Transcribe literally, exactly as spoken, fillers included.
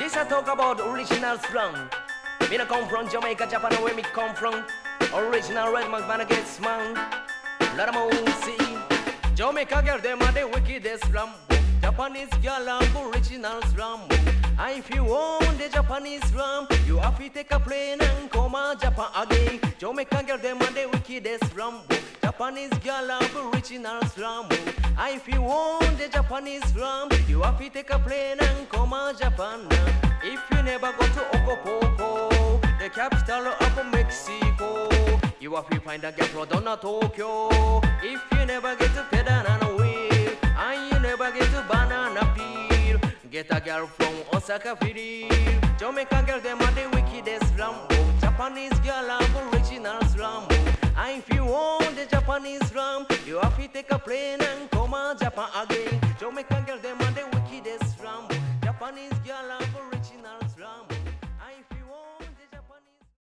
This I talk about original slang. Me no come from Jamaica, Japan, where me come from. Original red man, man get smang. Lot of moon see. Jamaica girl, them are the wickedest slam. Japanese girl, I'm original slam. And if you want the Japanese slam, you have to take a plane and come to Japan again. Jamaica girl, them are the wickedest slam. Japanese girl, I'm original slam. And if you want the Japanese slam, you have to take a plane and come to Japan. If you never go to Okopopo, the capital of Mexico, you have to find a girl from down to Tokyo. If you never get to Pedana Wheel, and you never get to Banana Peel, get a girl from Osaka City. Jamaican girl, them are the wickedest slam. Japanese girl, I'm original slam. And if you want the Japanese slam, you have to take a plane and come to Japan again. Jamaican girl, them are the wickedest slam. Japanese girl, I'm